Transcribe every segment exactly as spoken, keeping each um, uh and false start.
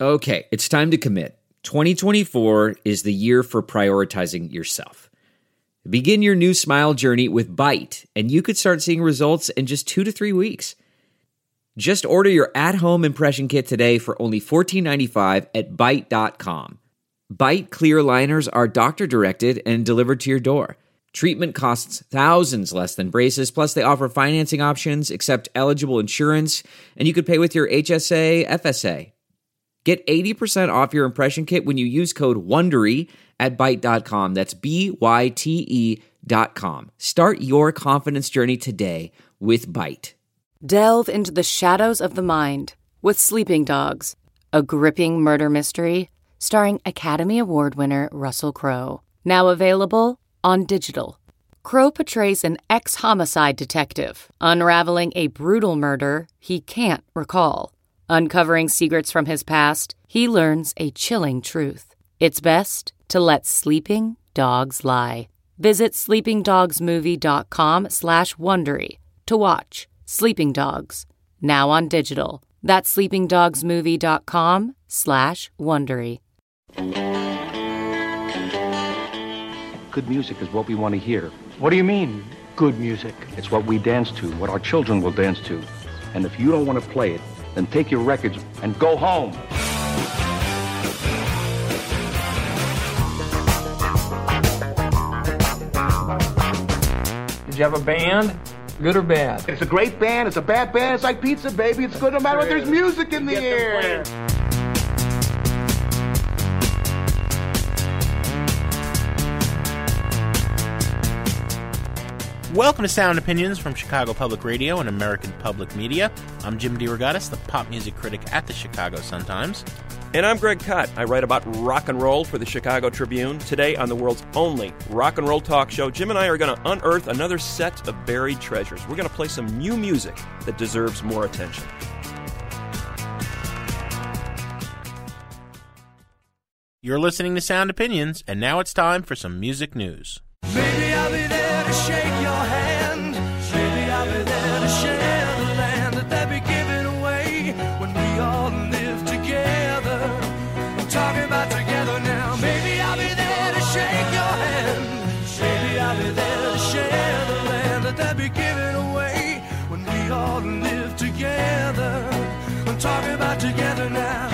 Okay, it's time to commit. twenty twenty-four is the year for prioritizing yourself. Begin your new smile journey with Byte, and you could start seeing results in just two to three weeks. Just order your at-home impression kit today for only fourteen ninety-five at byte dot com. Byte clear aligners are doctor-directed and delivered to your door. Treatment costs thousands less than braces, plus they offer financing options, accept eligible insurance, and you could pay with your H S A, F S A. Get eighty percent off your impression kit when you use code WONDERY at byte dot com. That's B Y T E dot com. Start your confidence journey today with Byte. Delve into the shadows of the mind with Sleeping Dogs, a gripping murder mystery starring Academy Award winner Russell Crowe. Now available on digital. Crowe portrays an ex-homicide detective unraveling a brutal murder he can't recall. Uncovering secrets from his past, he learns a chilling truth. It's best to let sleeping dogs lie. Visit sleepingdogsmovie.com slash Wondery to watch Sleeping Dogs, now on digital. That's sleepingdogsmovie.com slash Wondery. Good music is what we want to hear. What do you mean, good music? It's what we dance to, what our children will dance to. And if you don't want to play it, then take your records and go home. Did you have a band? Good or bad? It's a great band. It's a bad band. It's like pizza, baby. It's good no matter what. There's music in the air. Welcome to Sound Opinions from Chicago Public Radio and American Public Media. I'm Jim DeRogatis, the pop music critic at the Chicago Sun-Times. And I'm Greg Kot. I write about rock and roll for the Chicago Tribune. Today on the world's only rock and roll talk show, Jim and I are going to unearth another set of buried treasures. We're going to play some new music that deserves more attention. You're listening to Sound Opinions, and now it's time for some music news. Maybe I'll be there to shake your hand. Maybe I'll be there to share the land that they be giving away when we all live together. I'm talking about together now. Maybe I'll be there to shake your hand. Maybe I'll be there to share the land that they be giving away when we all live together. I'm talking about together now.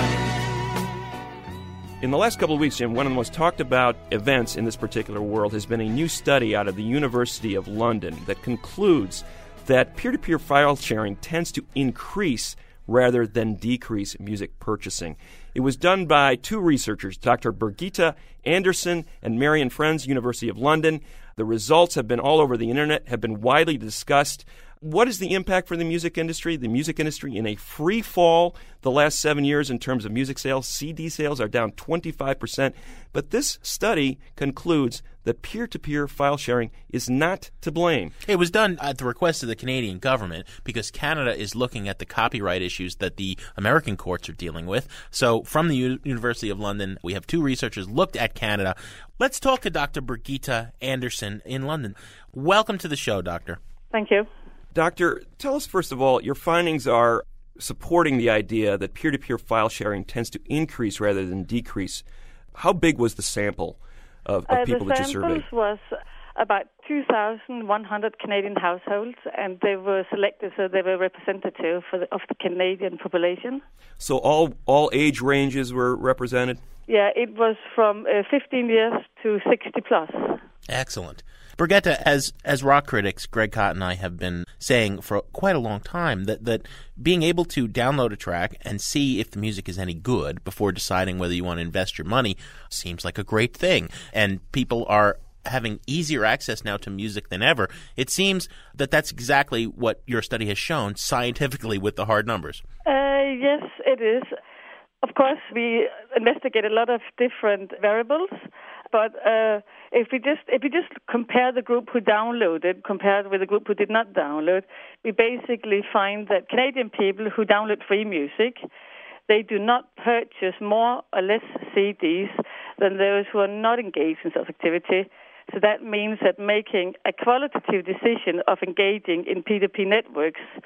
In the last couple of weeks, Jim, one of the most talked about events in this particular world has been a new study out of the University of London that concludes that peer-to-peer file sharing tends to increase rather than decrease music purchasing. It was done by two researchers, Doctor Birgitta Andersen and Marion Friends, University of London. The results have been all over the internet, have been widely discussed. What is the impact for the music industry? The music industry in a free fall the last seven years in terms of music sales. C D sales are down twenty-five percent. But this study concludes that peer-to-peer file sharing is not to blame. It was done at the request of the Canadian government because Canada is looking at the copyright issues that the American courts are dealing with. So from the U- University of London, we have two researchers looked at Canada. Let's talk to Doctor Birgitta Andersen in London. Welcome to the show, Doctor. Thank you. Doctor, tell us, first of all, your findings are supporting the idea that peer-to-peer file sharing tends to increase rather than decrease. How big was the sample of, of uh, people that you surveyed? The samples was about two thousand one hundred Canadian households, and they were selected so they were representative for the, of the Canadian population. So all, all age ranges were represented? Yeah, it was from uh, fifteen years to sixty plus. Excellent. Birgitta, as as rock critics, Greg Kot and I have been saying for quite a long time that, that being able to download a track and see if the music is any good before deciding whether you want to invest your money seems like a great thing. And people are having easier access now to music than ever. It seems that that's exactly what your study has shown scientifically with the hard numbers. Uh, yes, it is. Of course, we investigate a lot of different variables, but uh, if we just if we just compare the group who downloaded compared with the group who did not download, we basically find that Canadian people who download free music, they do not purchase more or less C Ds than those who are not engaged in such activity. So that means that making a qualitative decision of engaging in P two P networks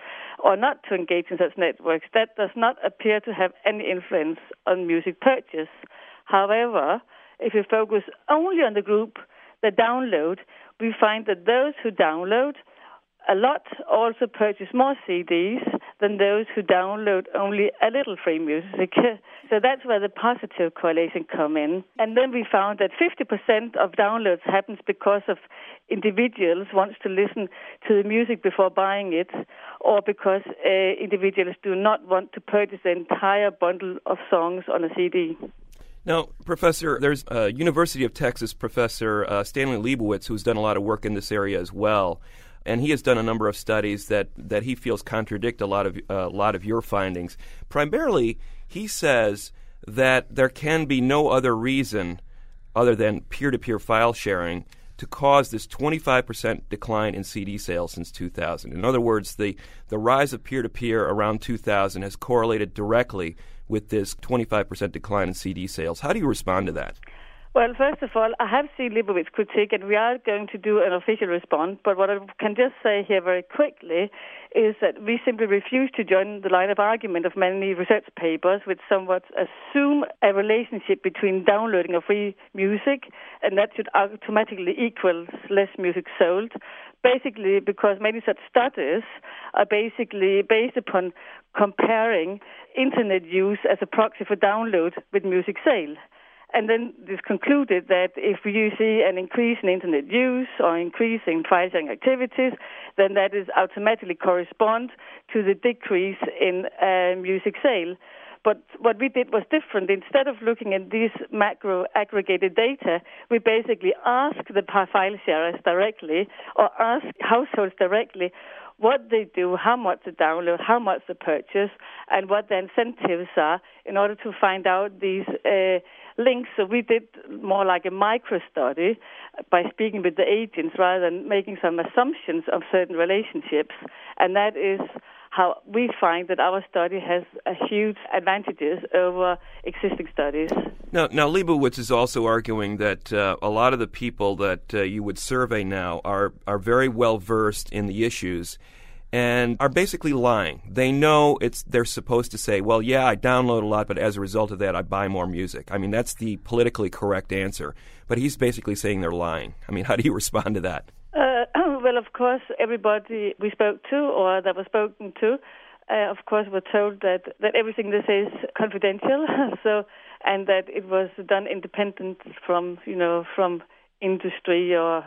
or not to engage in such networks, that does not appear to have any influence on music purchase. However, if you focus only on the group that download, we find that those who download a lot also purchase more C Ds than those who download only a little free music. So that's where the positive correlation come in. And then we found that fifty percent of downloads happens because of individuals wants to listen to the music before buying it, or because uh, individuals do not want to purchase the entire bundle of songs on a C D. Now, Professor, there's a University of Texas professor, uh, Stanley Leibowitz, who's done a lot of work in this area as well. And he has done a number of studies that, that he feels contradict a lot of uh, a lot of your findings. Primarily, he says that there can be no other reason other than peer-to-peer file sharing to cause this twenty-five percent decline in C D sales since two thousand. In other words, the, the rise of peer-to-peer around two thousand has correlated directly with this twenty-five percent decline in C D sales. How do you respond to that? Well, first of all, I have seen Leibowitz's critique, and we are going to do an official response. But what I can just say here very quickly is that we simply refuse to join the line of argument of many research papers which somewhat assume a relationship between downloading of free music, and that should automatically equal less music sold. Basically, because many such studies are basically based upon comparing internet use as a proxy for download with music sale. And then this concluded that if you see an increase in internet use or increase in file sharing activities, then that is automatically correspond to the decrease in uh, music sale. But what we did was different. Instead of looking at these macro aggregated data, we basically asked the file sharers directly or asked households directly what they do, how much they download, how much they purchase, and what the incentives are in order to find out these uh, links. So we did more like a micro-study by speaking with the agents rather than making some assumptions of certain relationships. And that is how we find that our study has a huge advantages over existing studies. Now, now Leibowitz is also arguing that uh, a lot of the people that uh, you would survey now are, are very well versed in the issues and are basically lying. They know it's they're supposed to say, well, yeah, I download a lot, but as a result of that, I buy more music. I mean, that's the politically correct answer. But he's basically saying they're lying. I mean, how do you respond to that? Uh, well, of course, everybody we spoke to or that was spoken to, uh, of course, were told that, that everything they say is confidential. So, and that it was done independent from, you know, from industry or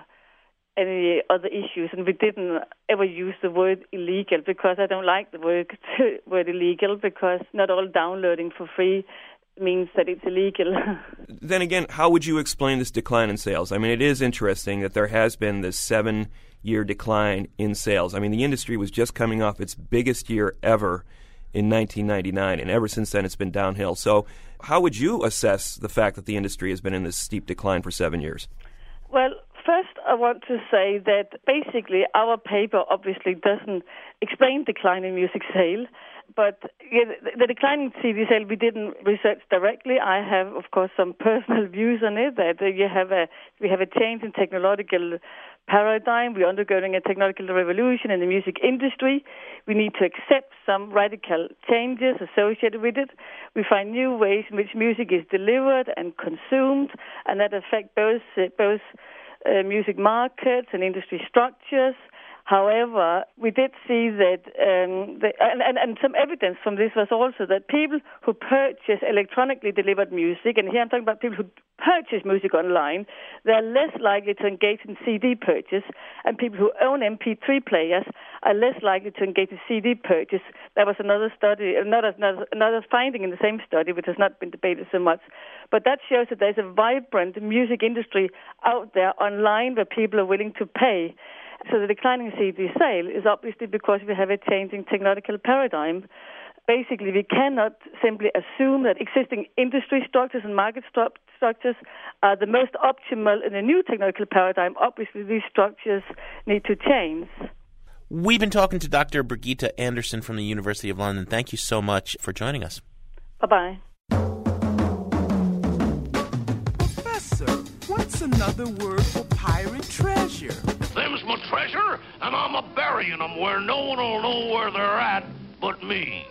any other issues. And we didn't ever use the word illegal because I don't like the word word illegal because not all downloading for free means that it's illegal. Then again, how would you explain this decline in sales? I mean, it is interesting that there has been this seven-year decline in sales. I mean, the industry was just coming off its biggest year ever in nineteen ninety-nine, and ever since then it's been downhill. So how would you assess the fact that the industry has been in this steep decline for seven years? Well, first, I want to say that basically our paper obviously doesn't explain decline in music sale, but yeah, the decline in C D sale we didn't research directly. I have, of course, some personal views on it. That you have a we have a change in technological paradigm. We're undergoing a technological revolution in the music industry. We need to accept some radical changes associated with it. We find new ways in which music is delivered and consumed, and that affect both uh, both uh, music markets and industry structures. However, we did see that, um, the, and, and, and some evidence from this was also that people who purchase electronically delivered music, and here I'm talking about people who purchase music online, they're less likely to engage in C D purchase, and people who own M P three players are less likely to engage in C D purchase. That was another study, another, another, another finding in the same study, which has not been debated so much. But that shows that there's a vibrant music industry out there online where people are willing to pay. So the declining C D sale is obviously because we have a changing technological paradigm. Basically, we cannot simply assume that existing industry structures and market stru- structures are the most optimal in a new technological paradigm. Obviously, these structures need to change. We've been talking to Doctor Birgitte Andersen from the University of London. Thank you so much for joining us. Bye-bye. Professor, what It's another word for pirate treasure. Them's my treasure, and I'm a burying them where no one will know where they're at but me.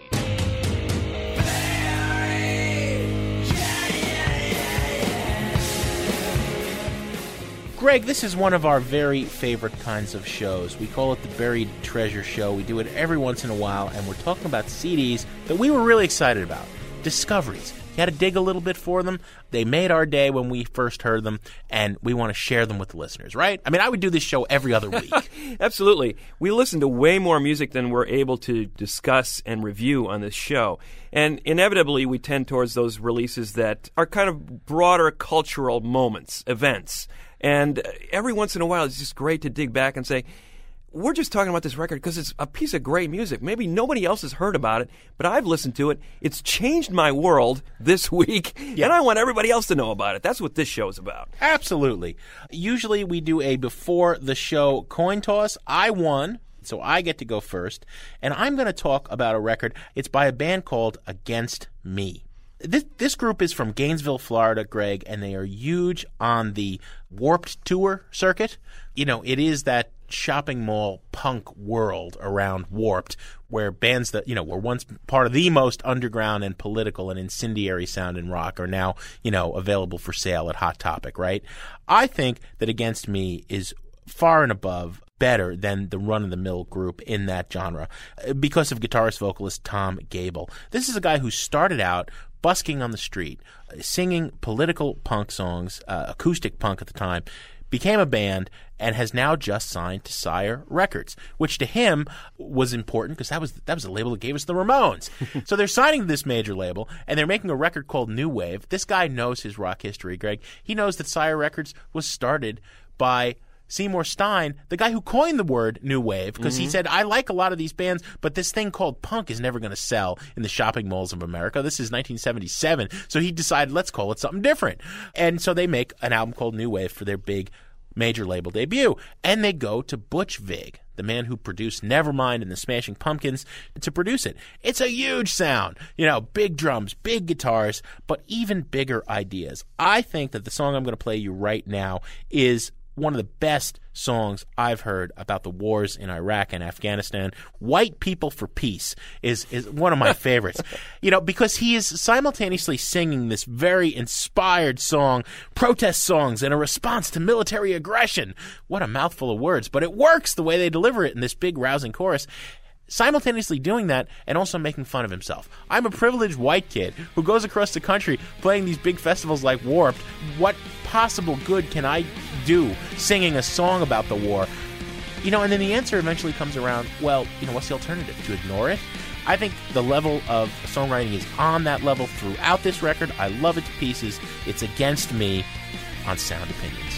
Greg, this is one of our very favorite kinds of shows. We call it the Buried Treasure Show. We do it every once in a while, and we're talking about C Ds that we were really excited about. Discoveries. You had to dig a little bit for them. They made our day when we first heard them, and we want to share them with the listeners, right? I mean, I would do this show every other week. Absolutely. We listen to way more music than we're able to discuss and review on this show. And inevitably, we tend towards those releases that are kind of broader cultural moments, events. And every once in a while, it's just great to dig back and say, we're just talking about this record because it's a piece of great music. Maybe nobody else has heard about it, but I've listened to it. It's changed my world this week, yeah. and I want everybody else to know about it. That's what this show is about. Absolutely. Usually we do a before-the-show coin toss. I won, so I get to go first, and I'm going to talk about a record. It's by a band called Against Me. This this group is from Gainesville, Florida, Greg, and they are huge on the Warped Tour circuit. You know, it is that shopping mall punk world around Warped where bands that, you know, were once part of the most underground and political and incendiary sound in rock are now, you know, available for sale at Hot Topic, right? I think that Against Me is far and above better than the run-of-the-mill group in that genre because of guitarist-vocalist Tom Gable. This is a guy who started out busking on the street, singing political punk songs, uh, acoustic punk at the time, became a band, and has now just signed to Sire Records, which to him was important because that was that was the label that gave us the Ramones. So they're signing to this major label, and they're making a record called New Wave. This guy knows his rock history, Greg. He knows that Sire Records was started by Seymour Stein, the guy who coined the word New Wave, because mm-hmm. he said, I like a lot of these bands, but this thing called punk is never going to sell in the shopping malls of America. This is nineteen seventy-seven, so he decided, let's call it something different. And so they make an album called New Wave for their big major label debut, and they go to Butch Vig, the man who produced Nevermind and the Smashing Pumpkins, to produce it. It's a huge sound. You know, big drums, big guitars, but even bigger ideas. I think that the song I'm going to play you right now is one of the best songs I've heard about the wars in Iraq and Afghanistan. White People for Peace is, is one of my favorites. You know, because he is simultaneously singing this very inspired song, protest songs in a response to military aggression. What a mouthful of words, but it works the way they deliver it in this big rousing chorus. Simultaneously doing that and also making fun of himself. I'm a privileged white kid who goes across the country playing these big festivals like Warped. What possible good can I do singing a song about the war? You know, and then the answer eventually comes around, well, you know, what's the alternative? To ignore it? I think the level of songwriting is on that level throughout this record. I love it to pieces. It's Against Me on Sound Opinions.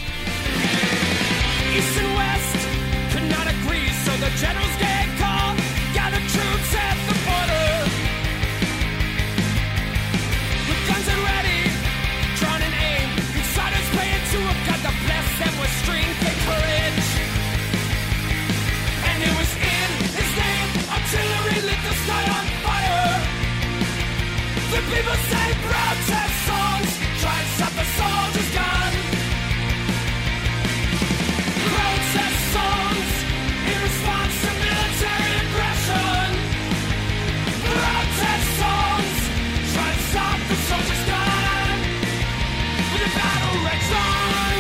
East and West could not agree, so the generals get called. Gather troops at the border with guns and ready, drawn and aimed. Insiders praying to a God to bless them with strength and courage. And it was in his name artillery lit the sky on fire. The people sang protest songs, try and stop the soldiers' gun. Protest songs in response to military aggression. Protest songs try to stop the soldiers' gun. When the battle rages on.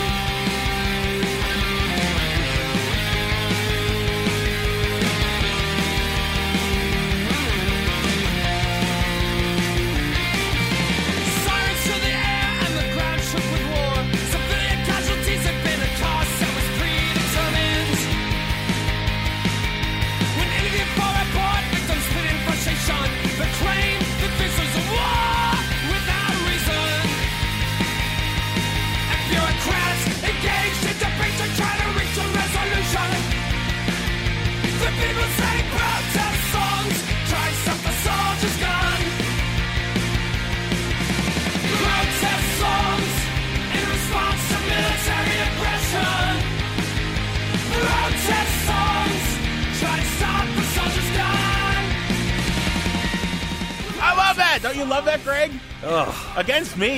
Sirens to the air and the ground shook with war. Civilian casualties had been a cost that was predetermined. When interviewed for report, victims split in frustration, but claimed that this was a war without reason. And bureaucrats engaged in debate to try to reach a resolution. The people sang protest songs, try to stop the soldiers' gun. Protest songs in response to military aggression. Protest songs try to stop the soldiers' gun. I love that! Don't you love that, Greg? Ugh. Against Me.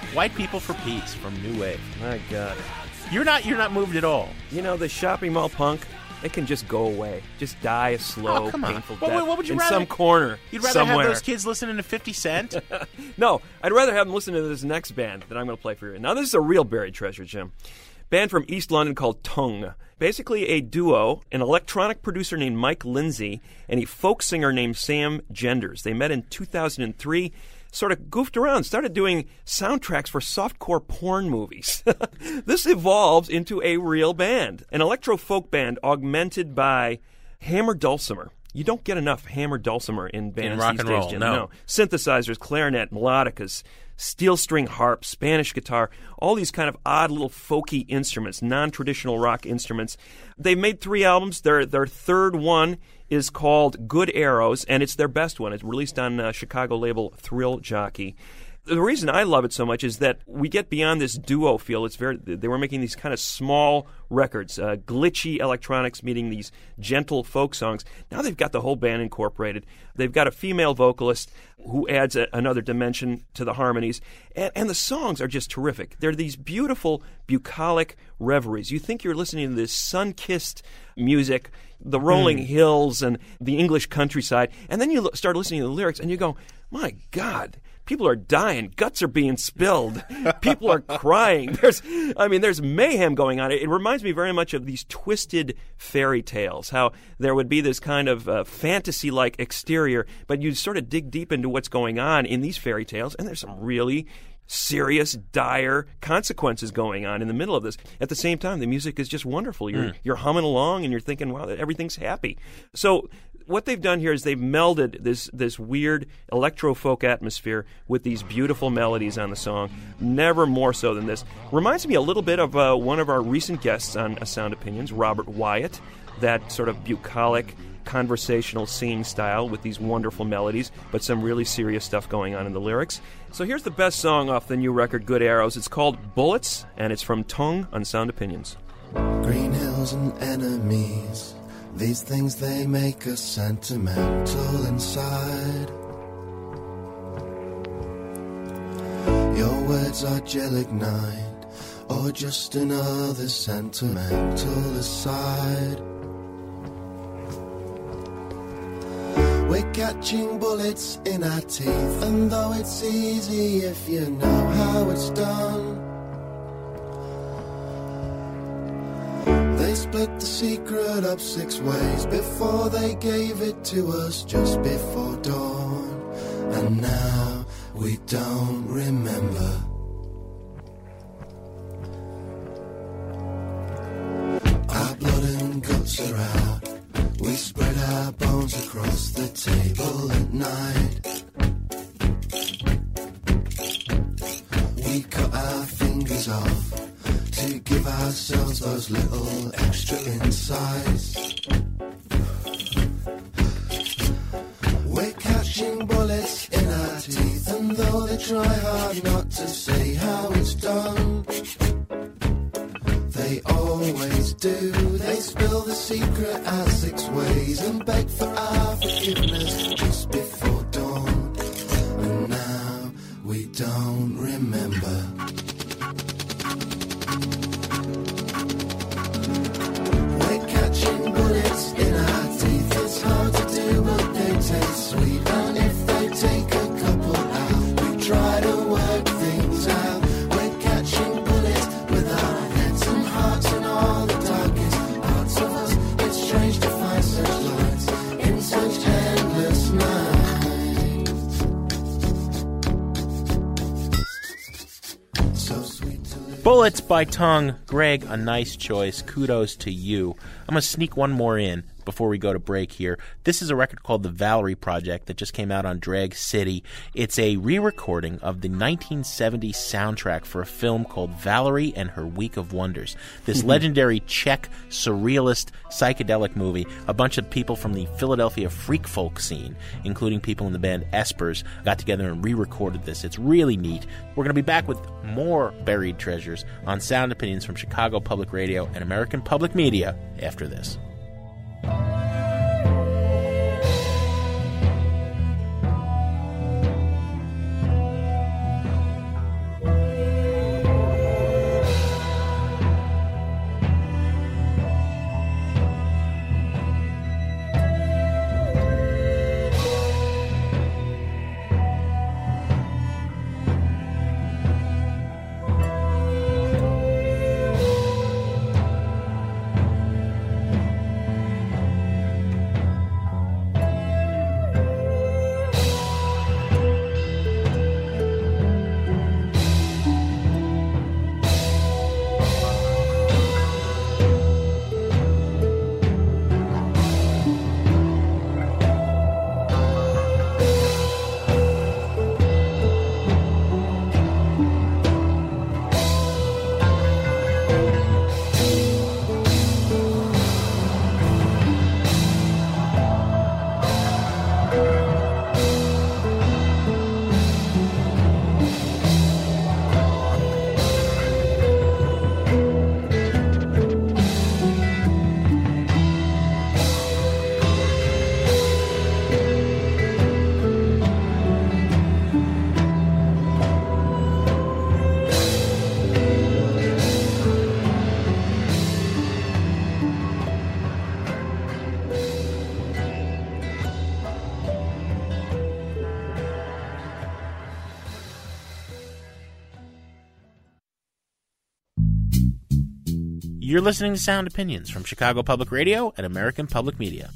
White People for Peace from New Wave. My God. You're not you're not moved at all. You know, the shopping mall punk, it can just go away. Just die a slow, oh, come on. painful well, death what would you in rather, some corner You'd rather somewhere. have those kids listening to fifty Cent? No, I'd rather have them listen to this next band that I'm going to play for you. Now, this is a real buried treasure, Jim. Band from East London called Tongue. Basically a duo, an electronic producer named Mike Lindsay and a folk singer named Sam Genders. They met in two thousand three, sort of goofed around, started doing soundtracks for softcore porn movies. This evolved into a real band, an electro-folk band augmented by hammer dulcimer. You don't get enough hammer dulcimer in bands in rock these and days, roll, Jim. no. no. Synthesizers, clarinet, melodicas, steel string harp, Spanish guitar, all these kind of odd little folky instruments, non-traditional rock instruments. They've made three albums. Their their third one is called Good Arrows, and it's their best one. It's released on uh, Chicago label Thrill Jockey. The reason I love it so much is that we get beyond this duo feel. It's very they were making these kind of small records, uh, glitchy electronics meeting these gentle folk songs. Now they've got the whole band incorporated. They've got a female vocalist who adds a, another dimension to the harmonies, and, and the songs are just terrific. They're these beautiful bucolic reveries. You think you're listening to this sun-kissed music, the rolling mm. hills and the English countryside, and then you lo- start listening to the lyrics and you go, my God, people are dying. Guts are being spilled. People are crying. There's, I mean, there's mayhem going on. It, it reminds me very much of these twisted fairy tales, how there would be this kind of uh, fantasy-like exterior, but you sort of dig deep into what's going on in these fairy tales, and there's some really serious, dire consequences going on in the middle of this. At the same time, the music is just wonderful. You're, mm. you're humming along, and you're thinking, wow, everything's happy. So what they've done here is they've melded this this weird electro-folk atmosphere with these beautiful melodies on the song, never more so than this. Reminds me a little bit of uh, one of our recent guests on uh, Sound Opinions, Robert Wyatt, that sort of bucolic, conversational singing style with these wonderful melodies, but some really serious stuff going on in the lyrics. So here's the best song off the new record, Good Arrows. It's called Bullets, and it's from Tongue on Sound Opinions. Green hills and enemies, these things they make us sentimental inside. Your words are gelignite, or just another sentimental aside. We're catching bullets in our teeth, and though it's easy if you know how it's done, they split the secret up six ways before they gave it to us just before dawn. And now we don't remember. Our blood and guts are out. We spread our bones across the table at night. We cut our fingers off to give ourselves those little extra insides. We're catching bullets in our teeth, and though they try hard not to say how it's done, they always do. They spill the secret out six ways and beg for our forgiveness just before dawn. And now we don't remember. We're catching bullets in our teeth. It's hard to do, but they taste sweet. And if they take a couple out, we try to work things out. We're catching bullets with our heads and hearts and all the darkest parts of us. It's strange to find such lights in such endless nights. So sweet to live. Bullets by Tongue. Greg, a nice choice. Kudos to you. I'm going to sneak one more in before we go to break here. This is a record called The Valerie Project that just came out on Drag City. It's a re-recording of the nineteen seventy soundtrack for a film called Valerie and Her Week of Wonders. This legendary Czech surrealist psychedelic movie. A bunch of people from the Philadelphia freak folk scene, including people in the band Espers, got together and re-recorded this. It's really neat. We're going to be back with more buried treasures on Sound Opinions from Chicago Public Radio and American Public Media after this. You're listening to Sound Opinions from Chicago Public Radio and American Public Media.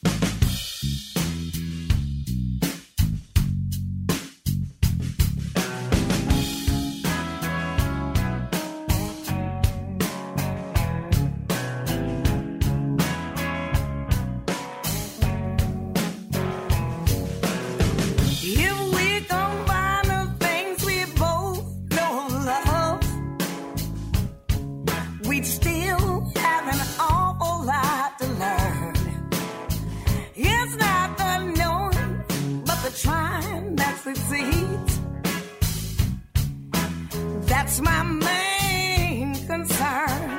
That's my main concern.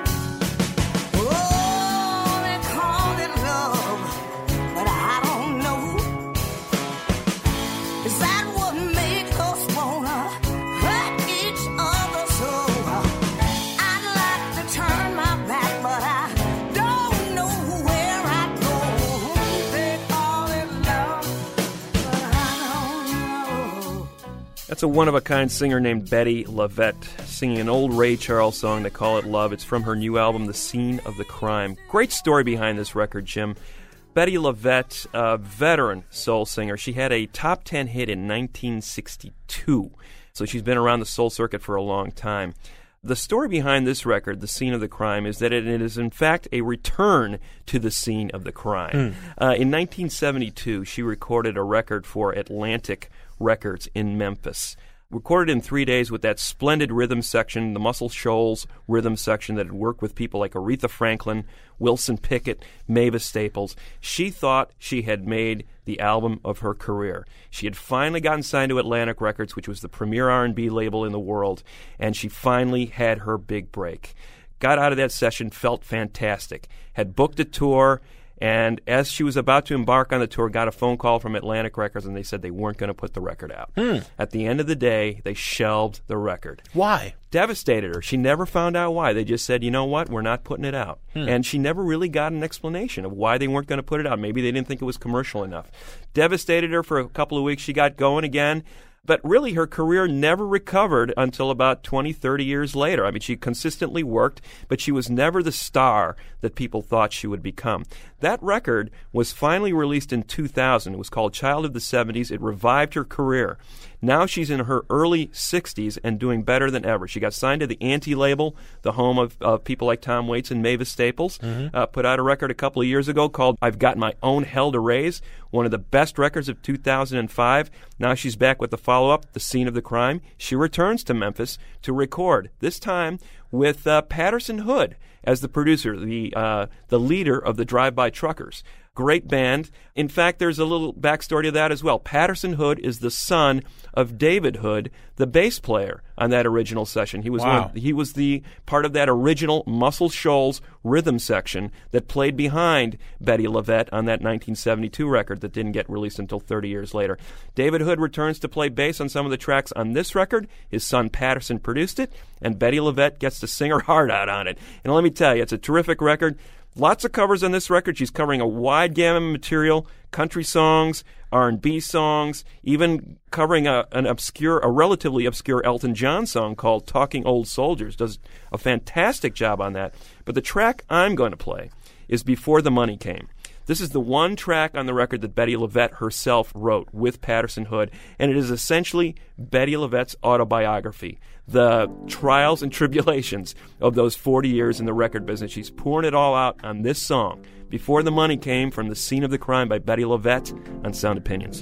Oh, they call it love, but I don't know. Is that what makes us wanna hurt each other so? I'd like to turn my back, but I don't know where I go. They call it love, but I don't know. That's a one-of-a-kind singer named Bettye LaVette singing an old Ray Charles song, They Call It Love. It's from her new album, The Scene of the Crime. Great story behind this record, Jim. Bettye LaVette, a veteran soul singer, she had a top ten hit in nineteen sixty-two, so she's been around the soul circuit for a long time. The story behind this record, The Scene of the Crime, is that it is in fact a return to the scene of the crime. Mm. Uh, in nineteen seventy-two, she recorded a record for Atlantic Records in Memphis. Recorded in three days with that splendid rhythm section, the Muscle Shoals rhythm section that had worked with people like Aretha Franklin, Wilson Pickett, Mavis Staples. She thought she had made the album of her career. She had finally gotten signed to Atlantic Records, which was the premier R and B label in the world, and she finally had her big break. Got out of that session, felt fantastic, had booked a tour, and as she was about to embark on the tour, got a phone call from Atlantic Records, and they said they weren't going to put the record out. Hmm. At the end of the day, they shelved the record. Why? Devastated her. She never found out why. They just said, you know what, we're not putting it out. Hmm. And she never really got an explanation of why they weren't going to put it out. Maybe they didn't think it was commercial enough. Devastated her for a couple of weeks. She got going again. But really, her career never recovered until about twenty, thirty years later. I mean, she consistently worked, but she was never the star that people thought she would become. That record was finally released in two thousand. It was called Child of the seventies. It revived her career. Now she's in her early sixties and doing better than ever. She got signed to the Anti label, the home of, of people like Tom Waits and Mavis Staples. Mm-hmm. Uh, put out a record a couple of years ago called I've Got My Own Hell to Raise, one of the best records of two thousand five. Now she's back with the follow-up, The Scene of the Crime. She returns to Memphis to record, this time with uh, Patterson Hood as the producer, the uh, the leader of the Drive-By Truckers. Great band. In fact, there's a little backstory to that as well. Patterson Hood is the son of David Hood, the bass player on that original session. He was wow. one, he was the part of that original Muscle Shoals rhythm section that played behind Bettye LaVette on that nineteen seventy-two record that didn't get released until thirty years later. David Hood returns to play bass on some of the tracks on this record. His son Patterson produced it, and Bettye LaVette gets to sing her heart out on it. And let me tell you, it's a terrific record. Lots of covers on this record. She's covering a wide gamut of material, country songs, R and B songs, even covering a, an obscure, a relatively obscure Elton John song called Talking Old Soldiers. Does a fantastic job on that. But the track I'm going to play is Before the Money Came. This is the one track on the record that Bettye LaVette herself wrote with Patterson Hood, and it is essentially Bettye LaVette's autobiography, the trials and tribulations of those forty years in the record business. She's pouring it all out on this song, Before the Money Came, from The Scene of the Crime by Bettye LaVette on Sound Opinions.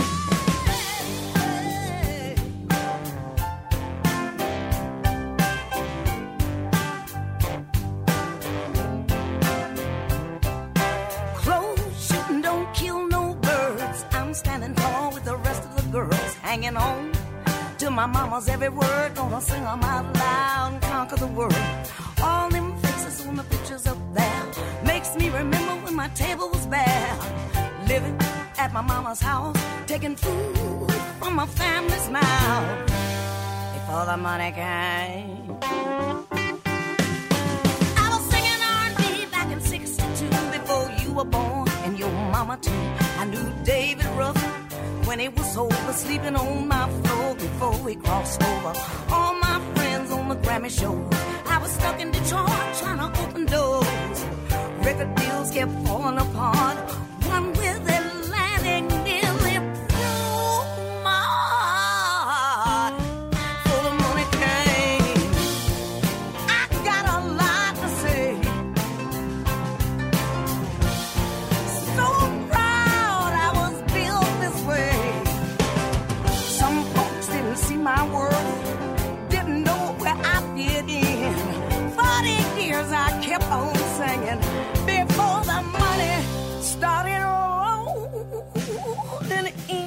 Hanging on to my mama's every word, gonna sing them out loud and conquer the world. All them faces on the pictures up there makes me remember when my table was bare. Living at my mama's house, taking food from my family's mouth. Before the money came, I was singing R and B back in sixty-two, before you were born and your mama too. I knew David Ruffin, when he was sober, sleeping on my floor before we crossed over. All my friends on the Grammy show. I was stuck in Detroit trying to open doors. Record deals kept falling apart. One with Atlantic nearly broke my heart. So the money came. I got a lot to say. So proud I was built this way. Some folks didn't see my worth, didn't know where I fit in. Forty years I kept on singing before the money started rolling in.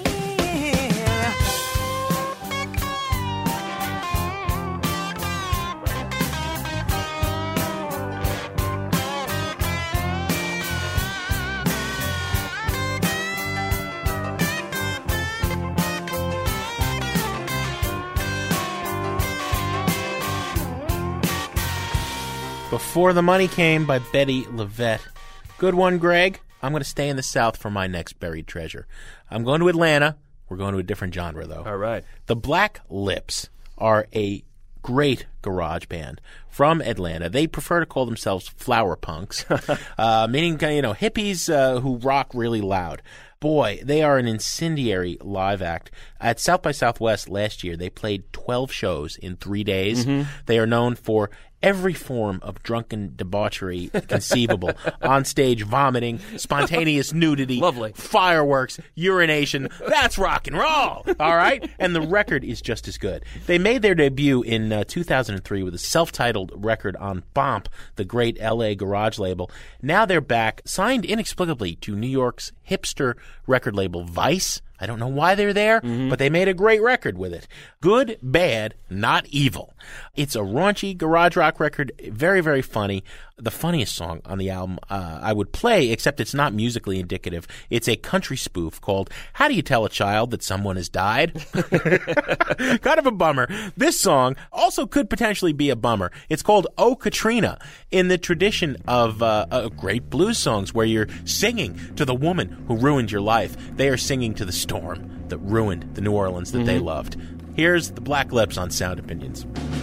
Before the Money Came by Betty LaVette. Good one, Greg. I'm going to stay in the South for my next buried treasure. I'm going to Atlanta. We're going to a different genre, though. All right. The Black Lips are a great garage band from Atlanta. They prefer to call themselves flower punks, uh, meaning, you know, hippies uh, who rock really loud. Boy, they are an incendiary live act. At South by Southwest last year, they played twelve shows in three days. Mm-hmm. They are known for every form of drunken debauchery conceivable. On stage vomiting, spontaneous nudity, lovely fireworks, urination. That's rock and roll, all right? And the record is just as good. They made their debut in uh, two thousand three with a self-titled record on Bomp, the great L A garage label. Now they're back, signed inexplicably to New York's hipster record label Vice. I don't know why they're there, mm-hmm. but they made a great record with it. Good, bad, not evil. It's a raunchy garage rock record, very, very funny. The funniest song on the album uh, I would play, except it's not musically indicative. It's a country spoof called How Do You Tell a Child That Someone Has Died? Kind of a bummer. This song also could potentially be a bummer. It's called Oh Katrina, in the tradition of uh, uh, great blues songs where you're singing to the woman who ruined your life. They are singing to the storm that ruined the New Orleans that mm-hmm. they loved. Here's the Black Lips on Sound Opinions.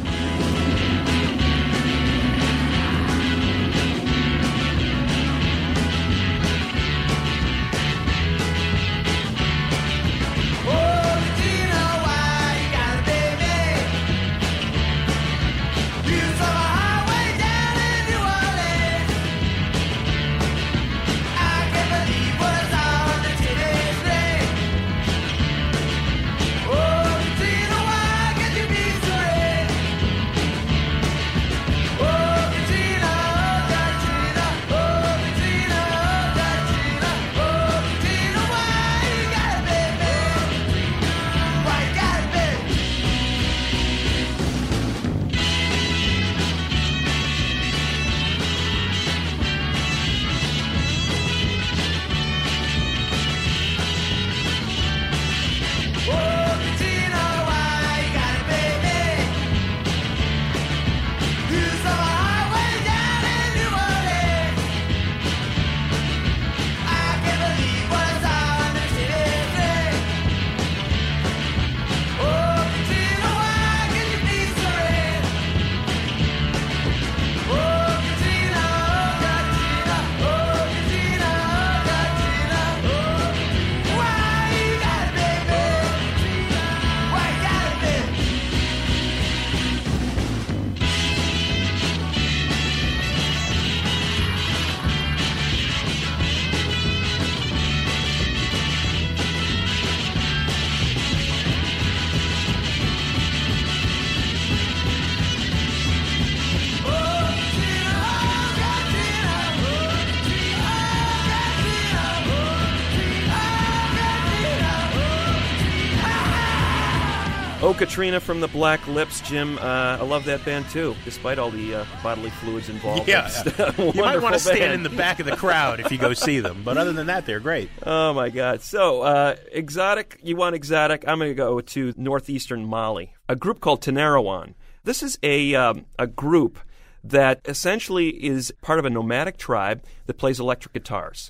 Oh, Katrina from the Black Lips, Jim. Uh, I love that band, too, despite all the uh, bodily fluids involved. Yeah. You might want to stand band. in the back of the crowd if you go see them. But other than that, they're great. Oh, my God. So, uh, exotic, you want exotic? I'm going to go to northeastern Mali, a group called Tenerawan. This is a um, a group that essentially is part of a nomadic tribe that plays electric guitars.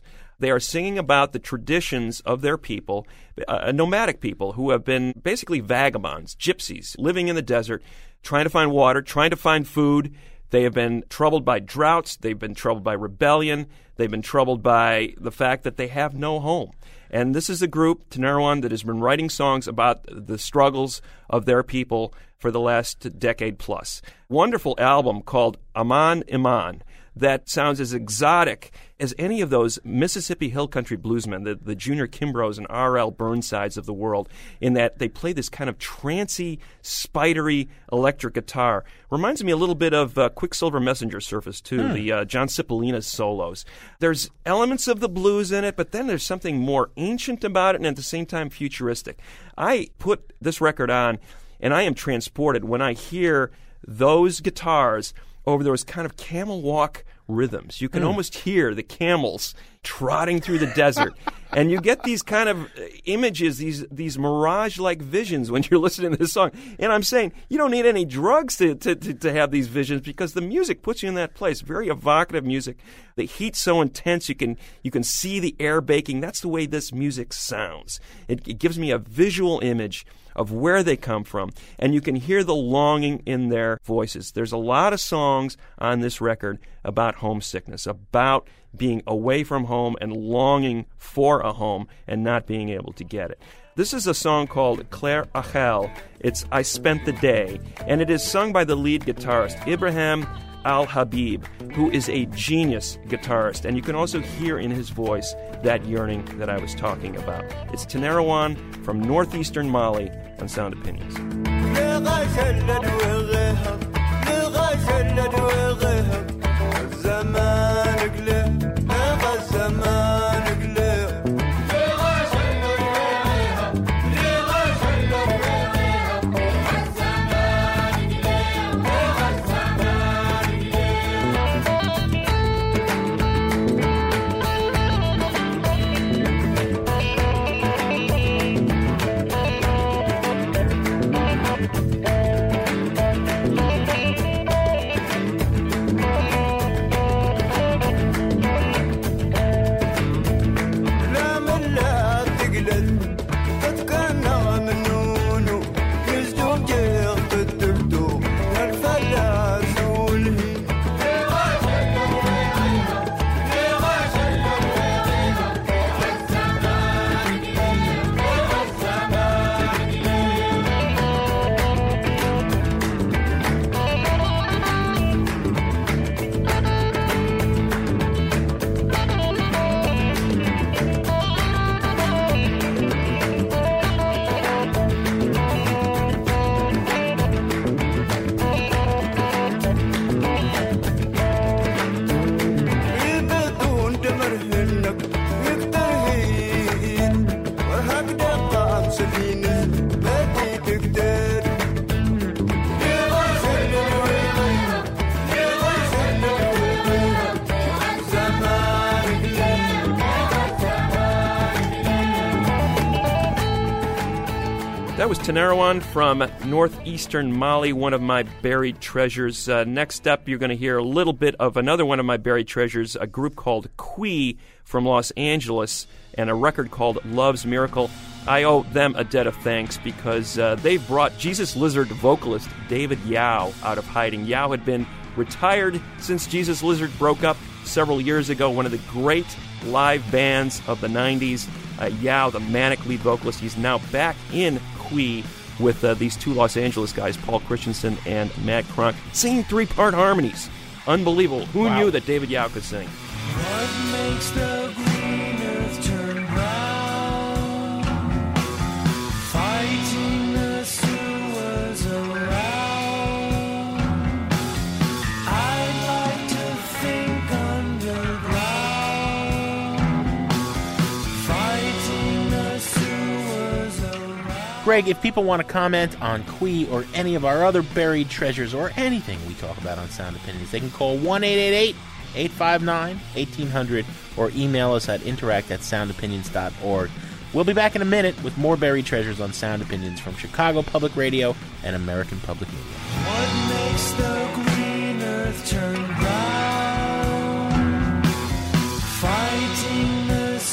They are singing about the traditions of their people, uh, nomadic people who have been basically vagabonds, gypsies, living in the desert, trying to find water, trying to find food. They have been troubled by droughts. They've been troubled by rebellion. They've been troubled by the fact that they have no home. And this is a group, Tinariwen, that has been writing songs about the struggles of their people for the last decade plus. Wonderful album called Aman Iman that sounds as exotic as any of those Mississippi Hill Country bluesmen, the, the Junior Kimbroughs and R L Burnsides of the world, in that they play this kind of trancy, spidery electric guitar. Reminds me a little bit of uh, Quicksilver Messenger Surface, too, hmm. the uh, John Cipollina's solos. There's elements of the blues in it, but then there's something more ancient about it and at the same time futuristic. I put this record on, and I am transported when I hear those guitars over those kind of camel walk rhythms. You can mm. almost hear the camels trotting through the desert. And you get these kind of images, these these mirage-like visions when you're listening to this song. And I'm saying, you don't need any drugs to, to, to, to have these visions because the music puts you in that place. Very evocative music. The heat's so intense, you can you can see the air baking. That's the way this music sounds. It, it gives me a visual image of where they come from, and you can hear the longing in their voices. There's a lot of songs on this record about homesickness, about being away from home and longing for a home and not being able to get it. This is a song called Claire Achel. It's I Spent the Day, and it is sung by the lead guitarist, Ibrahim Al-Habib, who is a genius guitarist, and you can also hear in his voice that yearning that I was talking about. It's Tinariwen from northeastern Mali on Sound Opinions. That was Tinariwen from northeastern Mali, one of my buried treasures. Uh, next up, you're going to hear a little bit of another one of my buried treasures, a group called Kwi from Los Angeles, and a record called Love's Miracle. I owe them a debt of thanks because uh, they brought Jesus Lizard vocalist David Yow out of hiding. Yow had been retired since Jesus Lizard broke up several years ago, one of the great live bands of the nineties. Uh, Yow, the manic lead vocalist, he's now back in Kwi with uh, these two Los Angeles guys, Paul Christensen and Matt Kronk, singing three-part harmonies. Unbelievable. Who wow. knew that David Yow could sing? What makes the green earth turn brown? Fighting the sewers around. I'd like to think underground. Fighting the sewers around. Greg, if people want to comment on Kwi or any of our other buried treasures or anything we talk about on Sound Opinions, they can call one eight eight eight, eight five nine, one eight hundred or email us at interact at sound opinions dot org. We'll be back in a minute with more buried treasures on Sound Opinions from Chicago Public Radio and American Public Media. What makes the green earth turn brown? Fighting the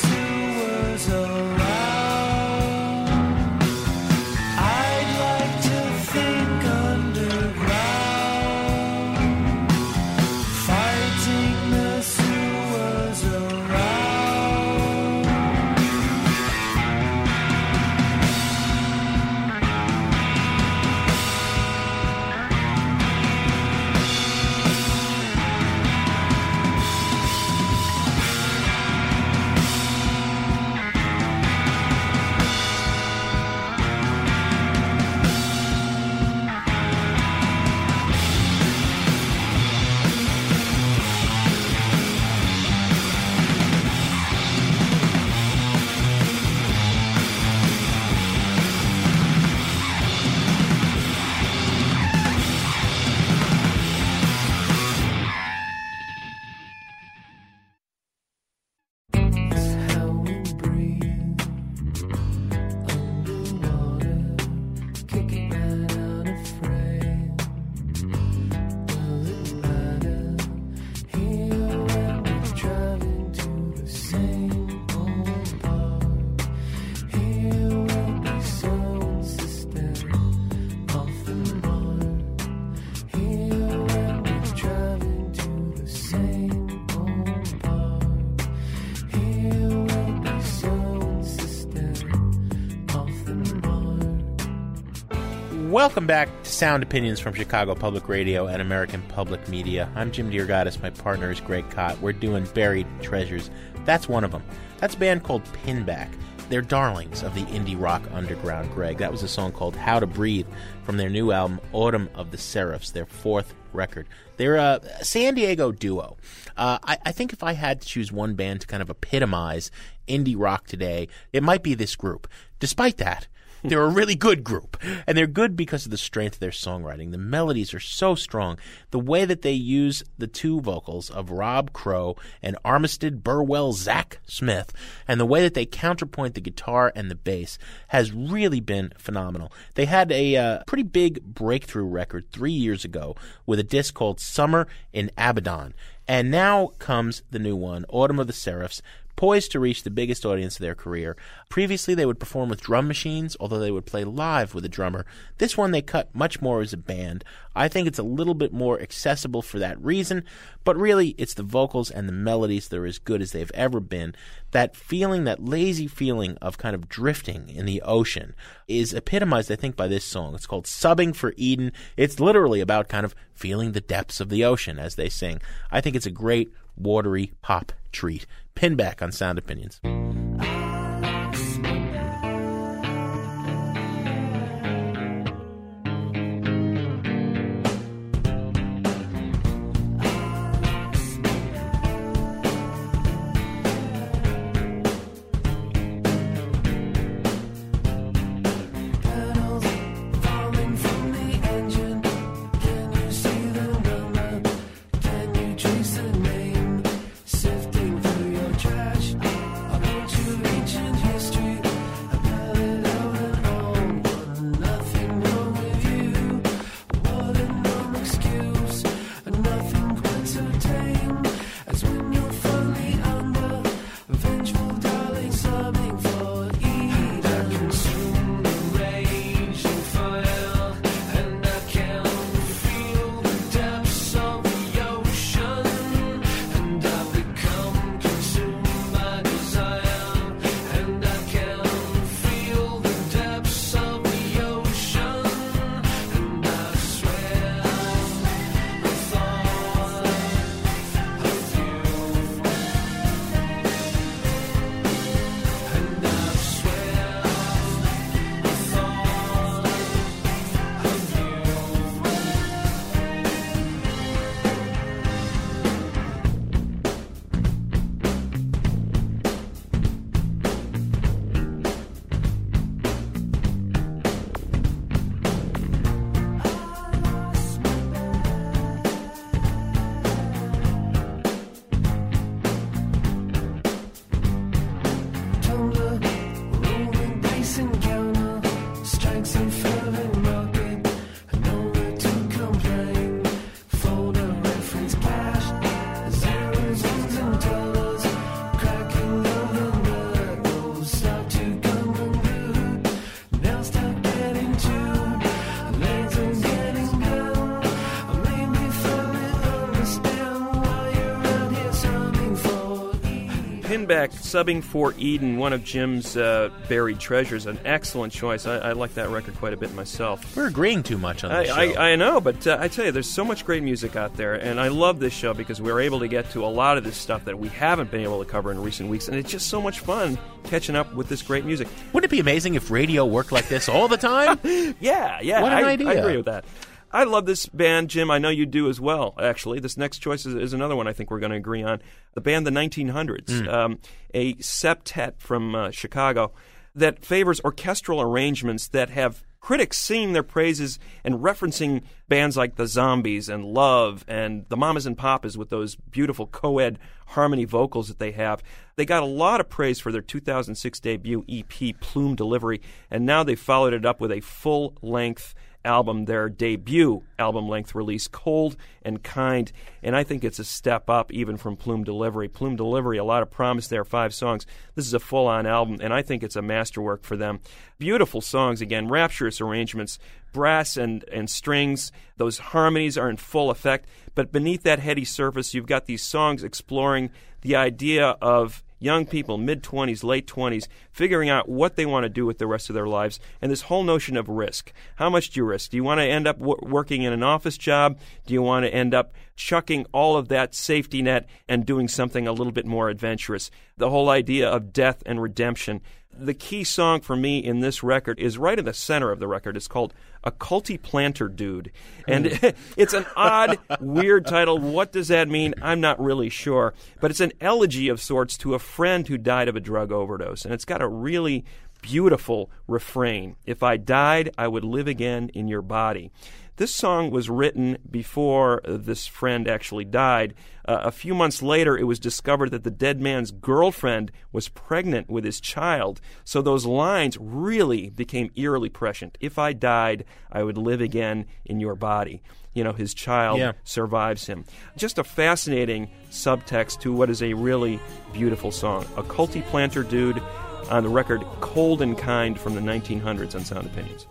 Welcome back to Sound Opinions from Chicago Public Radio and American Public Media. I'm Jim DeRogatis. My partner is Greg Kot. We're doing Buried Treasures. That's one of them. That's a band called Pinback. They're darlings of the indie rock underground, Greg. That was a song called How to Breathe from their new album, Autumn of the Seraphs, their fourth record. They're a San Diego duo. Uh, I, I think if I had to choose one band to kind of epitomize indie rock today, it might be this group. Despite that, they're a really good group, and they're good because of the strength of their songwriting. The melodies are so strong. The way that they use the two vocals of Rob Crow and Armistead Burwell Zach Smith, and the way that they counterpoint the guitar and the bass has really been phenomenal. They had a uh, pretty big breakthrough record three years ago with a disc called Summer in Abaddon, and now comes the new one, Autumn of the Seraphs, poised to reach the biggest audience of their career. Previously, they would perform with drum machines, although they would play live with a drummer. This one, they cut much more as a band. I think it's a little bit more accessible for that reason, but really, it's the vocals and the melodies that are as good as they've ever been. That feeling, that lazy feeling of kind of drifting in the ocean is epitomized, I think, by this song. It's called Subbing for Eden. It's literally about kind of feeling the depths of the ocean as they sing. I think it's a great, watery pop treat. Pinback on Sound Opinions. Pinback, Subbing for Eden, one of Jim's uh, buried treasures. An excellent choice. I, I like that record quite a bit myself. We're agreeing too much on this I, show. I, I know, but uh, I tell you, there's so much great music out there, and I love this show because we're able to get to a lot of this stuff that we haven't been able to cover in recent weeks, and it's just so much fun catching up with this great music. Wouldn't it be amazing if radio worked like this all the time? yeah, yeah. What an I, idea. I agree with that. I love this band, Jim. I know you do as well, actually. This next choice is, is another one I think we're going to agree on. The band The nineteen hundreds, mm. um, a septet from uh, Chicago that favors orchestral arrangements that have critics singing their praises and referencing bands like The Zombies and Love and the Mamas and Papas with those beautiful co-ed harmony vocals that they have. They got a lot of praise for their two thousand six debut E P, Plume Delivery, and now they followed it up with a full-length album, their debut album-length release, Cold and Kind, and I think it's a step up even from Plume Delivery. Plume Delivery, a lot of promise there, five songs. This is a full-on album, and I think it's a masterwork for them. Beautiful songs, again, rapturous arrangements, brass and, and strings. Those harmonies are in full effect, but beneath that heady surface, you've got these songs exploring the idea of young people, mid-twenties, late twenties, figuring out what they want to do with the rest of their lives, and this whole notion of risk. How much do you risk? Do you want to end up w- working in an office job? Do you want to end up chucking all of that safety net and doing something a little bit more adventurous? The whole idea of death and redemption. The key song for me in this record is right in the center of the record. It's called A Culty Planter Dude. And it's an odd, weird title. What does that mean? I'm not really sure. But it's an elegy of sorts to a friend who died of a drug overdose. And it's got a really beautiful refrain. If I died, I would live again in your body. This song was written before this friend actually died. Uh, a few months later, it was discovered that the dead man's girlfriend was pregnant with his child. So those lines really became eerily prescient. If I died, I would live again in your body. You know, his child yeah. survives him. Just a fascinating subtext to what is a really beautiful song. A Culty Planter Dude on the record Cold and Kind from the nineteen hundreds on Sound Opinions.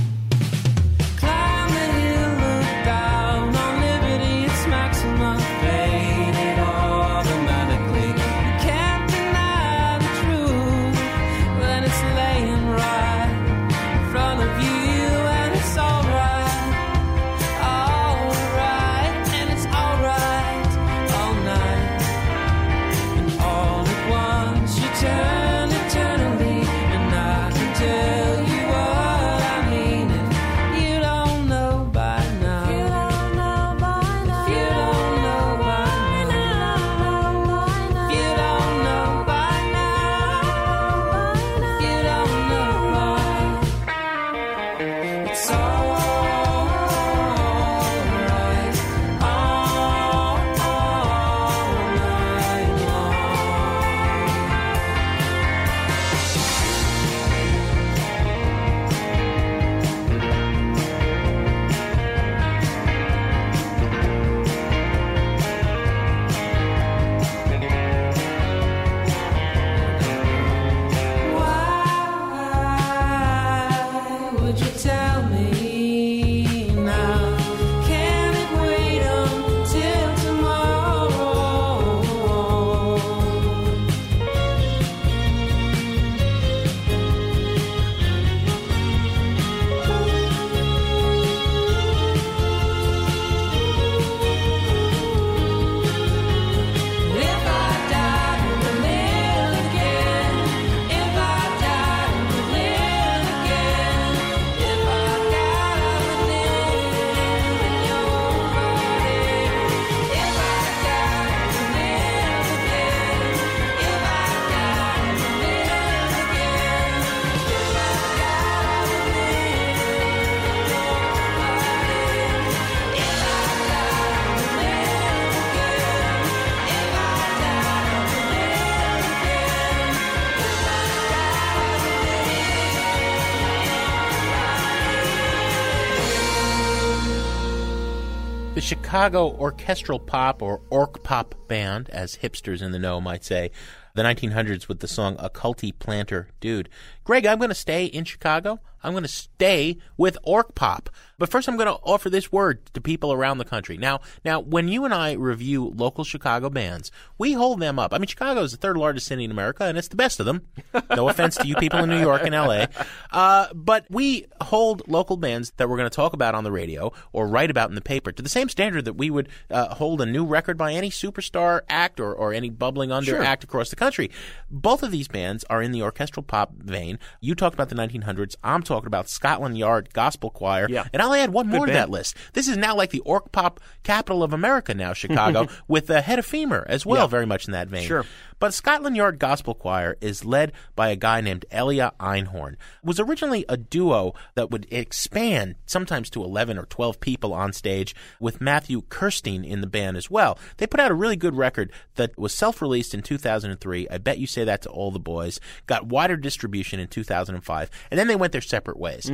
The Chicago Orchestral Pop, or Orc Pop Band, as hipsters in the know might say, the nineteen hundreds with the song A Culty Planter Dude. Greg, I'm going to stay in Chicago. I'm going to stay with Orc Pop. But first I'm going to offer this word to people around the country. Now, now, when you and I review local Chicago bands, we hold them up. I mean, Chicago is the third largest city in America, and it's the best of them. No offense to you people in New York and L A. Uh, but we hold local bands that we're going to talk about on the radio or write about in the paper to the same standard that we would uh, hold a new record by any superstar act or, or any bubbling under Sure. act across the country. Both of these bands are in the orchestral pop vein. You talked about the nineteen hundreds. I'm talking about Scotland Yard Gospel Choir. Yeah. And I'll add one Good more to band. that list. This is now like the orc pop capital of America now, Chicago, with a head of femur as well, Yeah. very much in that vein. Sure. But Scotland Yard Gospel Choir is led by a guy named Elia Einhorn. It was originally a duo that would expand sometimes to eleven or twelve people on stage, with Matthew Kirstein in the band as well. They put out a really good record that was self-released in two thousand three. I bet you say that to all the boys. Got wider distribution in two thousand five. And then they went their separate ways. Mm-hmm.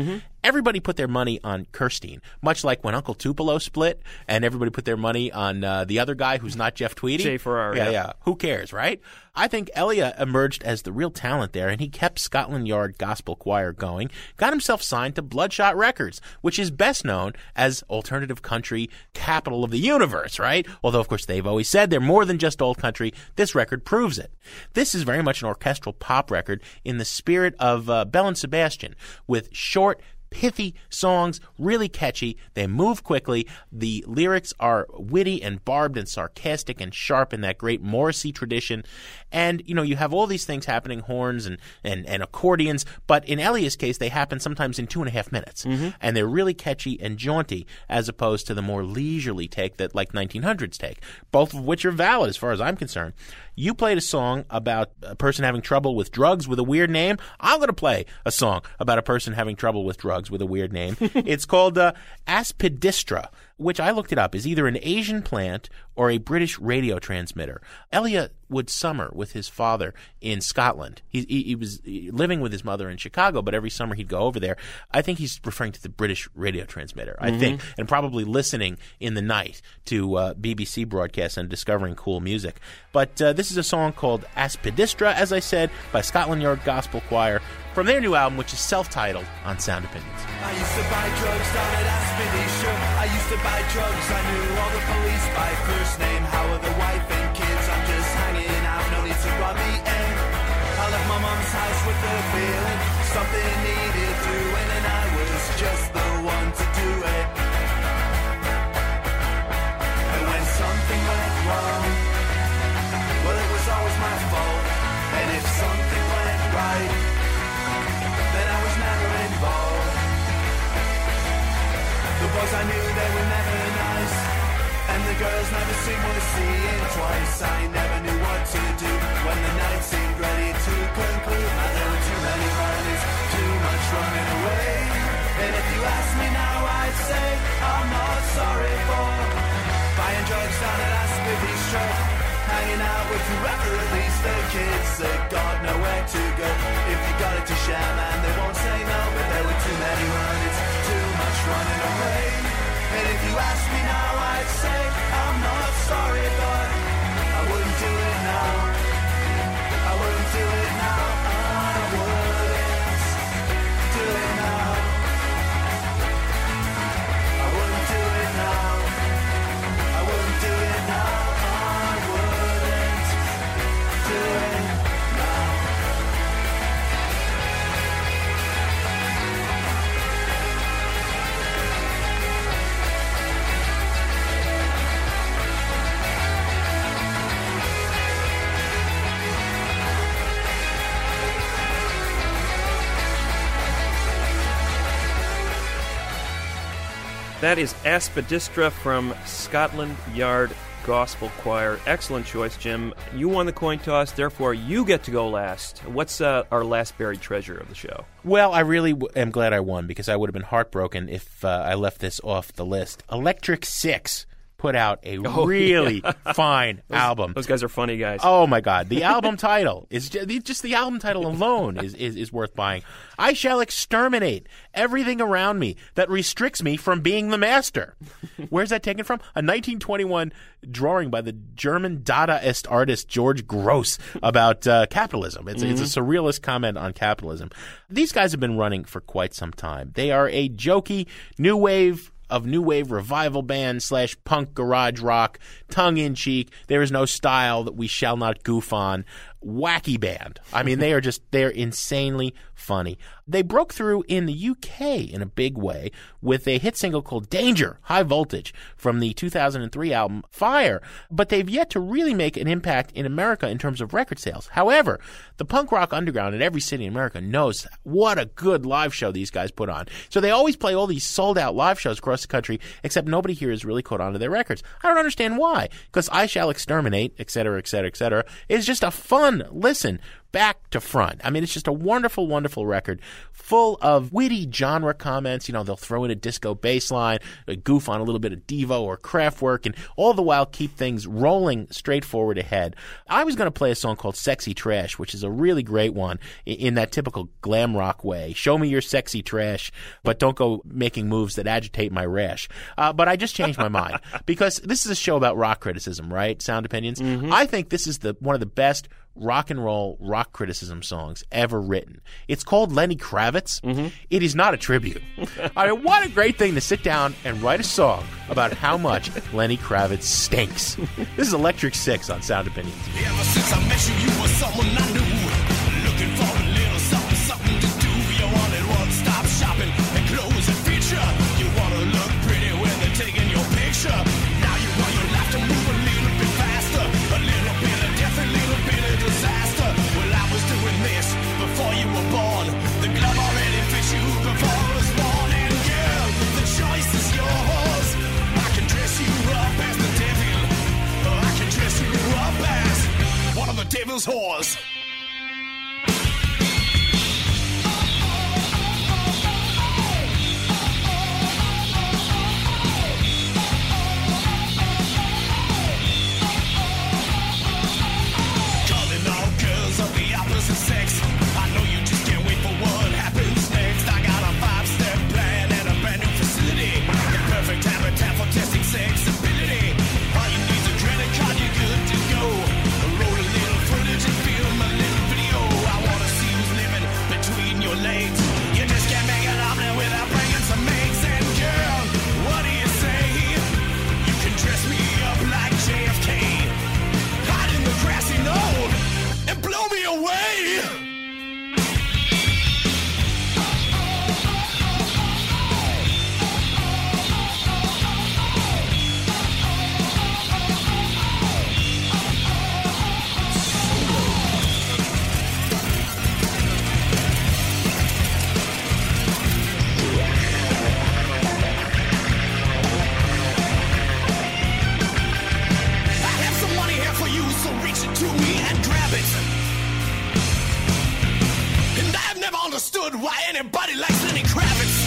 everybody put their money on Kirstein, much like when Uncle Tupelo split and everybody put their money on uh, the other guy who's not Jeff Tweedy. Jay Farrar. Yeah, yeah, yeah. Who cares, right? I think Elia emerged as the real talent there, and he kept Scotland Yard Gospel Choir going, got himself signed to Bloodshot Records, which is best known as alternative country capital of the universe, right? Although, of course, they've always said they're more than just old country. This record proves it. This is very much an orchestral pop record in the spirit of uh, Belle and Sebastian, with short, pithy songs, really catchy. They move quickly. The lyrics are witty and barbed and sarcastic and sharp in that great Morrissey tradition. And, you know, you have all these things happening, horns and, and, and accordions, but in Elia's case, they happen sometimes in two and a half minutes. Mm-hmm. And they're really catchy and jaunty as opposed to the more leisurely take that like nineteen hundreds take, both of which are valid as far as I'm concerned. You played a song about a person having trouble with drugs with a weird name. I'm going to play a song about a person having trouble with drugs with a weird name. It's called uh, Aspidistra, which I looked it up, is either an Asian plant or a British radio transmitter. Elia would summer with his father in Scotland. He, he, he was living with his mother in Chicago, but every summer he'd go over there. I think he's referring to the British radio transmitter, I mm-hmm. think, and probably listening in the night to uh, B B C broadcasts and discovering cool music. But uh, this is a song called Aspidistra, as I said, by Scotland Yard Gospel Choir, from their new album, which is self-titled on Sound Opinions. I used to buy drugs down at Aspidistra. I used to buy drugs. I knew all the police by first name. How are the wife and kids? I'm just hanging out. No need to rub me in. I left my mom's house with the feeling something needed doing, and I was just the one to do it. And when something went wrong, well, it was always my fault. And if something went right, then I was never involved. The boys I knew, they were never nice, and the girls never seemed worth seeing twice. I never knew what to do when the night seemed ready to conclude. Now there were too many running, too much running away. And if you ask me now, I'd say I'm not sorry for buying drugs down at Aspidistra, hanging out with whoever, at least the kids that got nowhere to go. If you got it to share, man, they won't say no, but there were too many runnings, too much running away. And if you ask me now, I'd say I'm not sorry, but I wouldn't do it now. I wouldn't do it now. I wouldn't do it now. I wouldn't do it now. I wouldn't do it now. I wouldn't do it now. That is Aspidistra from Scotland Yard Gospel Choir. Excellent choice, Jim. You won the coin toss, therefore you get to go last. What's uh, our last buried treasure of the show? Well, I really w- am glad I won, because I would have been heartbroken if uh, I left this off the list. Electric Six put out a oh, really yeah. fine those, album. Those guys are funny guys. Oh, my God. The album title is just, just the album title alone is, is, is worth buying. I shall exterminate everything around me that restricts me from being the master. Where's that taken from? A nineteen twenty-one drawing by the German Dadaist artist George Gross about uh, capitalism. It's, mm-hmm. it's a surrealist comment on capitalism. These guys have been running for quite some time. They are a jokey, new wave of new wave revival band slash punk garage rock, tongue-in-cheek, there is no style that we shall not goof on, wacky band. I mean, they are just, they're insanely funny. They broke through in the U K in a big way with a hit single called Danger, High Voltage, from the two thousand three album Fire, but they've yet to really make an impact in America in terms of record sales. However, the punk rock underground in every city in America knows what a good live show these guys put on. So they always play all these sold-out live shows across the country, except nobody here has really caught on to their records. I don't understand why, because I Shall Exterminate, et cetera, et cetera, et cetera, is just a fun listen back to front. I mean, it's just a wonderful, wonderful record full of witty genre comments. You know, they'll throw in a disco bass line, a goof on a little bit of Devo or Kraftwerk, and all the while keep things rolling straight forward ahead. I was going to play a song called Sexy Trash, which is a really great one in that typical glam rock way. Show me your sexy trash, but don't go making moves that agitate my rash. Uh, but I just changed my mind because this is a show about rock criticism, right? Sound Opinions. Mm-hmm. I think this is the one of the best rock and roll rock criticism songs ever written. It's called Lenny Kravitz. Mm-hmm. It is not a tribute. I mean, what a great thing to sit down and write a song about how much Lenny Kravitz stinks. This is Electric Six on Sound Opinions. Ever since I met you, you were someone I knew. Looking for a little something, something to do. You wanted one-stop shopping and clothes and feature. You want to look pretty when they're taking your picture. Now you want your life to move a little bit faster. A little bit of death, a little bit of disaster. Well, I was doing this before you were born. The glove already fit you before I was born. And girl, the choice is yours. I can dress you up as the devil, or I can dress you up as one of the devil's whores. Sex. I know you just can't wait for what happens next. I got a five-step plan and a brand new facility. The perfect habitat for testing sexability. All you need is a credit card, you're good to go. Roll a little footage and film a little video. I wanna see who's living between your legs. You just can't make an omelet without bringing some eggs. And girl, what do you say? You can dress me up like J F K. Hide in the grassy knoll and blow me away. Why anybody likes Lenny Kravitz?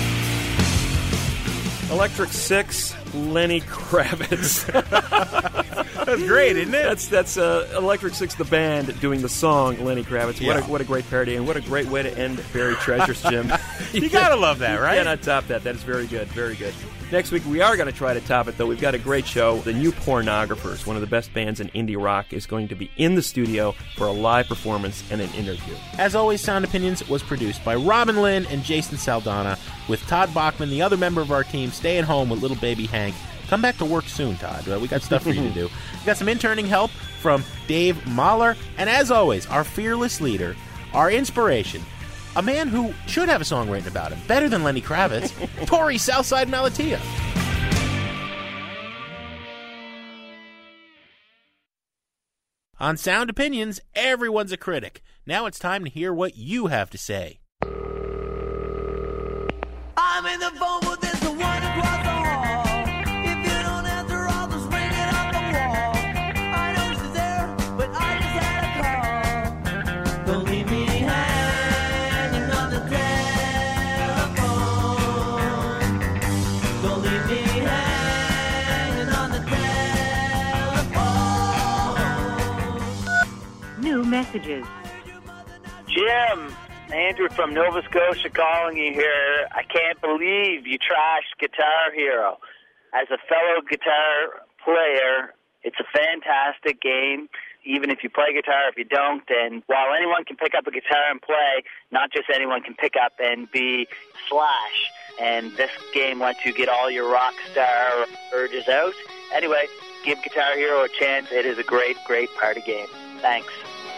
Electric Six, Lenny Kravitz. That's great, isn't it? That's that's uh, Electric Six, the band, doing the song Lenny Kravitz. Yeah. What a what a great parody, and what a great way to end Buried Treasures, Jim. You gotta love that, right? You cannot top that. That is very good, very good. Next week, we are going to try to top it, though. We've got a great show. The New Pornographers, one of the best bands in indie rock, is going to be in the studio for a live performance and an interview. As always, Sound Opinions was produced by Robin Lynn and Jason Saldana, with Todd Bachman, the other member of our team, staying home with little baby Hank. Come back to work soon, Todd. We got stuff for you to do. We got some interning help from Dave Mahler, and as always, our fearless leader, our inspiration, a man who should have a song written about him, better than Lenny Kravitz, Tori Southside Malatia. On Sound Opinions, everyone's a critic. Now it's time to hear what you have to say. I'm in the phone, but there's the one across the hall. If you don't answer, I'll just ring it up the wall. I know she's there, but I just had a call. Don't leave me hanging on the telephone. Don't leave me hanging on the telephone. New messages. Jim, Andrew from Nova Scotia calling you here. I can't believe you trashed Guitar Hero. As a fellow guitar player, it's a fantastic game, even if you play guitar, if you don't. And while anyone can pick up a guitar and play, not just anyone can pick up and be Slash. And this game lets you get all your rock star urges out. Anyway, give Guitar Hero a chance. It is a great, great party game. Thanks.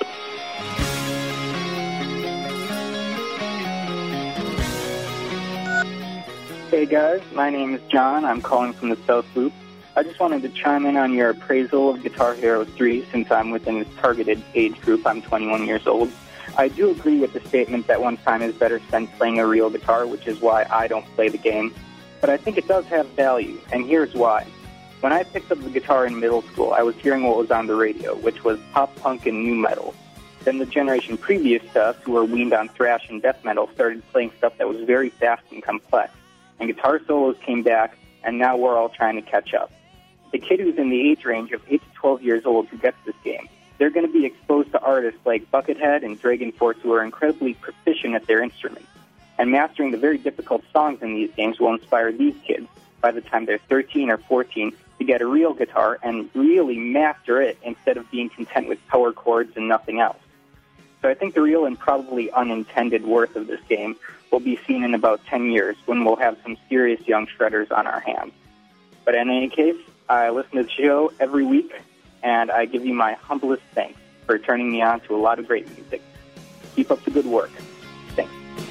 Hey guys, my name is John. I'm calling from the South Loop. I just wanted to chime in on your appraisal of Guitar Hero three since I'm within its targeted age group. I'm twenty-one years old. I do agree with the statement that one's time is better spent playing a real guitar, which is why I don't play the game. But I think it does have value, and here's why. When I picked up the guitar in middle school, I was hearing what was on the radio, which was pop punk and nu metal. Then the generation previous to us, who were weaned on thrash and death metal, started playing stuff that was very fast and complex. And guitar solos came back, and now we're all trying to catch up. The kid who's in the age range of eight to twelve years old who gets this game, they're going to be exposed to artists like Buckethead and Dragon Force who are incredibly proficient at their instruments. And mastering the very difficult songs in these games will inspire these kids, by the time they're thirteen or fourteen, to get a real guitar and really master it instead of being content with power chords and nothing else. So I think the real and probably unintended worth of this game will be seen in about ten years when we'll have some serious young shredders on our hands. But in any case, I listen to the show every week, and I give you my humblest thanks for turning me on to a lot of great music. Keep up the good work. Thanks.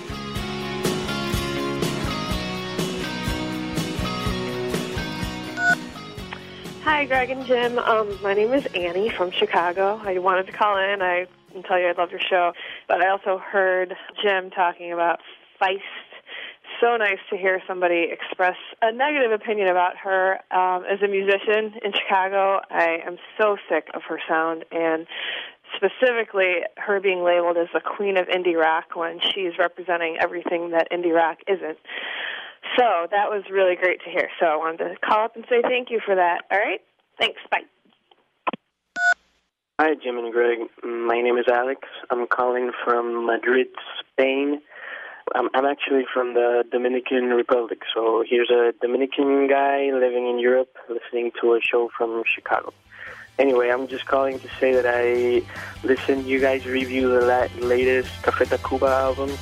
Hi, Greg and Jim. Um, my name is Annie from Chicago. I wanted to call in I, and tell you I love your show, but I also heard Jim talking about Feist. So nice to hear somebody express a negative opinion about her. Um, as a musician in Chicago, I am so sick of her sound, and specifically her being labeled as the queen of indie rock when she's representing everything that indie rock isn't. So that was really great to hear. So I wanted to call up and say thank you for that. All right? Thanks. Bye. Hi, Jim and Greg. My name is Alex. I'm calling from Madrid, Spain. I'm, I'm actually from the Dominican Republic, so here's a Dominican guy living in Europe listening to a show from Chicago. Anyway, I'm just calling to say that I listened you guys review the la- latest Café Tacuba album.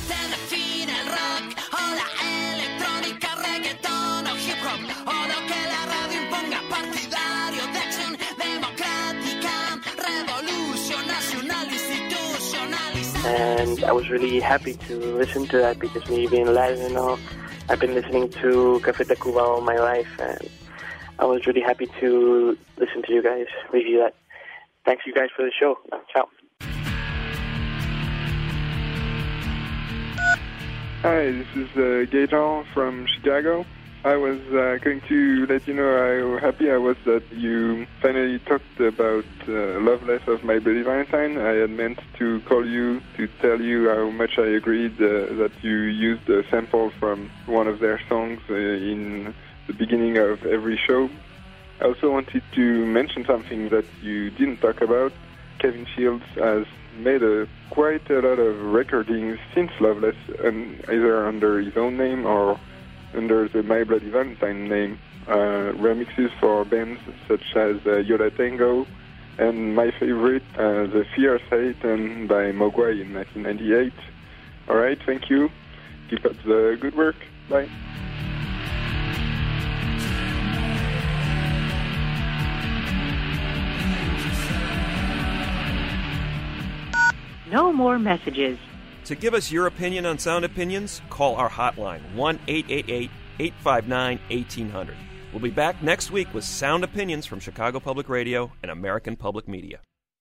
And I was really happy to listen to that because me being Latino, I've been listening to Café Tacuba all my life, and I was really happy to listen to you guys review that. Thanks, you guys, for the show. Ciao. Hi, this is uh, Gaetan from Chicago. I was uh, going to let you know how happy I was that you finally talked about uh, Loveless of My Bloody Valentine. I had meant to call you to tell you how much I agreed uh, that you used a sample from one of their songs uh, in the beginning of every show. I also wanted to mention something that you didn't talk about. Kevin Shields has made a, quite a lot of recordings since Loveless, and either under his own name or under the My Bloody Valentine name, uh, remixes for bands such as uh, Yola Tango, and my favorite, uh, The Fierce Satan by Mogwai in nineteen ninety-eight. All right, thank you. Keep up the good work. Bye. No more messages. To give us your opinion on Sound Opinions, call our hotline, one eight eight eight, eight five nine, one eight zero zero. We'll be back next week with Sound Opinions from Chicago Public Radio and American Public Media.